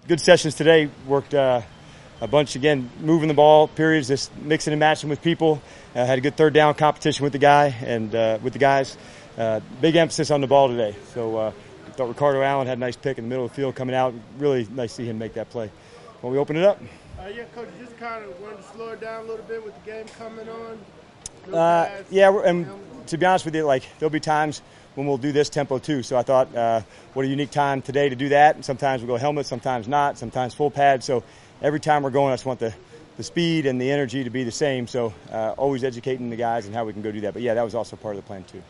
good sessions today. Worked a bunch, again, moving the ball, periods, just mixing and matching with people. Had a good third down competition with the guy and with the guys. Big emphasis on the ball today. So thought Ricardo Allen had a nice pick in the middle of the field coming out. Really nice to see him make that play. When we open it up. Yeah, Coach, you just kind of wanted to slow it down a little bit with the game coming on. And to be honest with you, like there'll be times when we'll do this tempo too. So I thought, what a unique time today to do that. And sometimes we'll go helmet, sometimes not, sometimes full pad. So every time we're going, I just want the speed and the energy to be the same. So always educating the guys and how we can go do that. But yeah, that was also part of the plan too.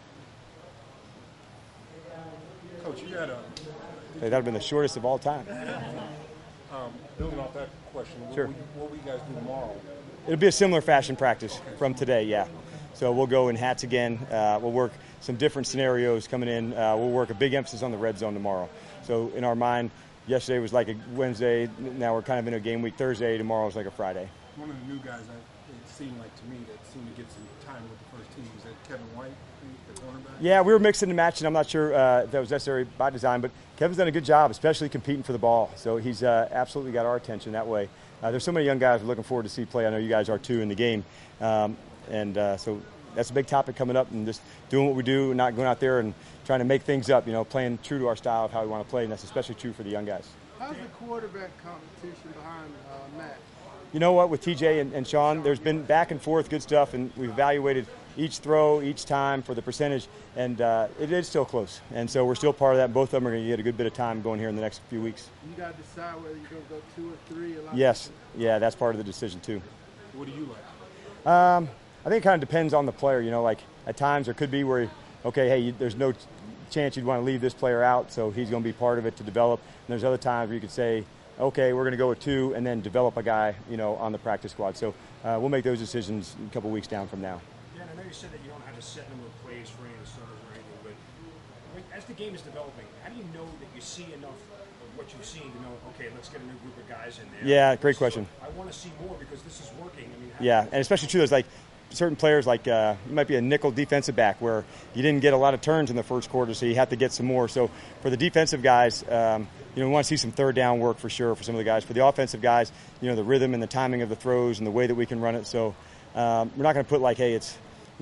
Coach, you had that would have been the shortest of all time. Building off that question, sure. What will you guys do tomorrow? It'll be a similar fashion practice from today, yeah. So we'll go in hats again. We'll work some different scenarios coming in. We'll work a big emphasis on the red zone tomorrow. So in our mind, yesterday was like a Wednesday. Now we're kind of in a game week Thursday. Tomorrow is like a Friday. One of the new guys, it seemed like to me, that seemed to get some time with the first team. Was that Kevin White, the cornerback? Yeah, we were mixing and matching. I'm not sure if that was necessary by design, but Kevin's done a good job, especially competing for the ball. So he's absolutely got our attention that way. There's so many young guys we're looking forward to see play. I know you guys are too in the game. So that's a big topic coming up, and just doing what we do and not going out there and trying to make things up, playing true to our style of how we want to play, and that's especially true for the young guys. How's the quarterback competition behind Matt? You know what, with TJ and Sean, there's been back and forth good stuff, and we've evaluated each throw, each time for the percentage, and it is still close. And so we're still part of that. Both of them are going to get a good bit of time going here in the next few weeks. You got to decide whether you're going to go 2 or 3. Yes. Yeah, that's part of the decision too. What do you like? I think it kind of depends on the player. Like at times there could be where, okay, hey, there's no chance you'd want to leave this player out, so he's going to be part of it to develop. And there's other times where you could say, okay, we're going to go with 2 and then develop a guy, on the practice squad. So we'll make those decisions a couple weeks down from now. Yeah, I know you said that you don't have a set number of plays for any of the starters or anything, but as the game is developing, how do you know that you see enough of what you've seen to know, okay, let's get a new group of guys in there? Yeah, great question. I want to see more because this is working. Yeah, and especially true, there's like certain players like you might be a nickel defensive back where you didn't get a lot of turns in the first quarter, so you have to get some more. So for the defensive guys, we want to see some third down work for sure for some of the guys. For the offensive guys, the rhythm and the timing of the throws and the way that we can run it. So we're not going to put like, hey, it's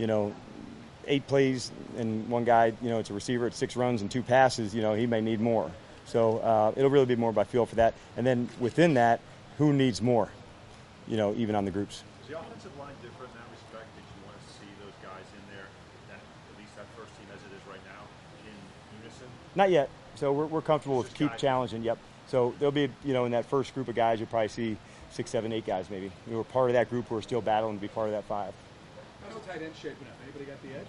8 plays and one guy, it's a receiver at 6 runs and 2 passes. He may need more. So it'll really be more by feel for that. And then within that, who needs more? Even on the groups. Is the offensive line different in that respect? Did you want to see those guys in there, at least that first team as it is right now, in unison? Not yet. So we're comfortable with keep challenging. Yep. So there'll be, in that first group of guys, you'll probably see 6, 7, 8 guys maybe. We were part of that group who are still battling to be part of that 5. How's the tight end shaping up? Anybody got the edge?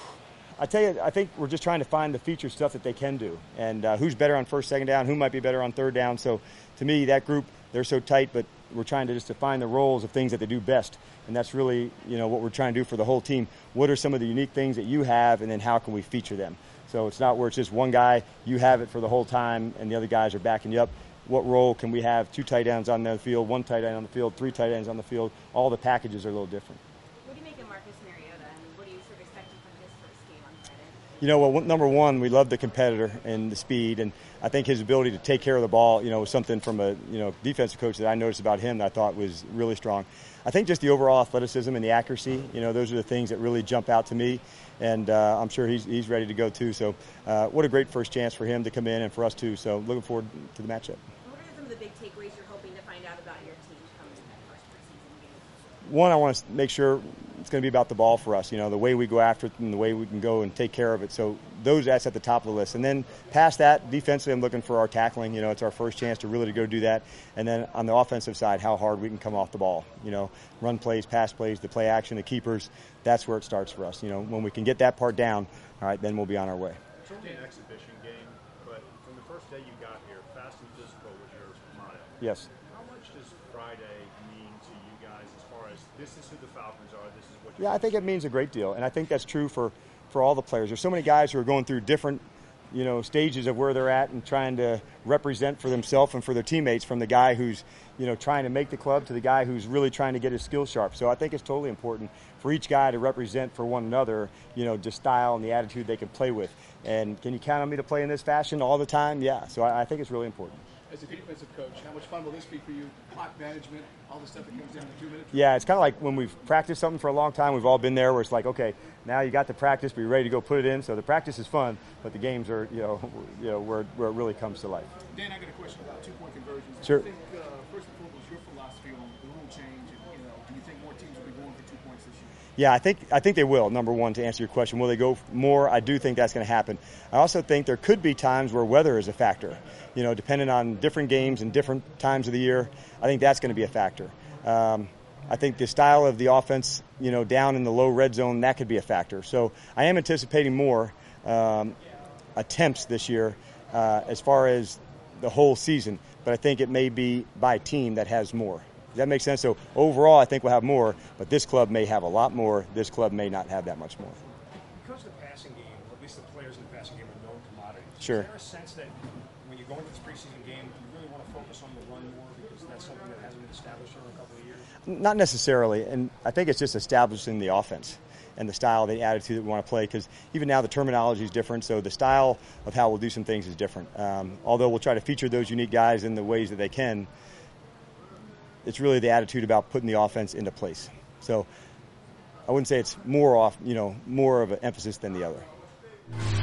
I tell you, I think we're just trying to find the feature stuff that they can do, and who's better on first, second down, who might be better on third down. So to me, that group, they're so tight, but we're trying to just define the roles of things that they do best, and that's really what we're trying to do for the whole team. What are some of the unique things that you have, and then how can we feature them? So it's not where it's just one guy, you have it for the whole time, and the other guys are backing you up. What role can we have 2 tight ends on the field, 1 tight end on the field, 3 tight ends on the field? All the packages are a little different. What do you make of Marcus Mariota, and what do you sort of expect from his first game on Friday? Well, number one, we love the competitor and the speed, and I think his ability to take care of the ball, was something from a defensive coach that I noticed about him that I thought was really strong. I think just the overall athleticism and the accuracy, those are the things that really jump out to me, and I'm sure he's ready to go too. So what a great first chance for him to come in and for us too. So looking forward to the matchup. What are some of the big takeaways you're hoping to find out about your team coming in that first preseason game? One, I want to make sure it's going to be about the ball for us, the way we go after it and the way we can go and take care of it. So that's at the top of the list. And then past that, defensively, I'm looking for our tackling. It's our first chance to really go do that. And then on the offensive side, how hard we can come off the ball. Run plays, pass plays, the play action, the keepers. That's where it starts for us. When we can get that part down, all right, then we'll be on our way. It's only an exhibition game, but from the first day you got here, fast and physical was your motto. Yes. How much does Friday mean to you guys as far as this is who the Falcons are, this is what Yeah, I think it means a great deal, and I think that's true for all the players. There's so many guys who are going through different stages of where they're at and trying to represent for themselves and for their teammates, from the guy who's trying to make the club to the guy who's really trying to get his skills sharp. So I think it's totally important for each guy to represent for one another, the style and the attitude they can play with. And can you count on me to play in this fashion all the time? Yeah. So I think it's really important. as a defensive coach? How much fun will this be for you? Clock management, all the stuff that comes down to 2 minutes? Yeah, it's kind of like when we've practiced something for a long time, we've all been there where it's like, okay, now you got the practice, but you're ready to go put it in. So the practice is fun, but the games are, where it really comes to life. Dan, I got a question about 2-point conversions. Sure. Do you think, first and foremost, your philosophy on the rule change, and, do you think more teams will be going for 2 points this year? Yeah, I think they will. Number one, to answer your question, will they go more? I do think that's going to happen. I also think there could be times where weather is a factor. Depending on different games and different times of the year, I think that's going to be a factor. I think the style of the offense, down in the low red zone, that could be a factor. So I am anticipating more attempts this year as far as the whole season, but I think it may be by team that has more. Does that make sense? So overall, I think we'll have more, but this club may have a lot more. This club may not have that much more. Because the passing game, or at least the players in the passing game, are known commodities. Sure. Is there a sense that when you go into this preseason game, you really want to focus on the run more because that's something that hasn't been established in a couple of years? Not necessarily, and I think it's just establishing the offense and the style, the attitude that we want to play, because even now the terminology is different, so the style of how we'll do some things is different. Although we'll try to feature those unique guys in the ways that they can, it's really the attitude about putting the offense into place. So I wouldn't say it's more of an emphasis than the other.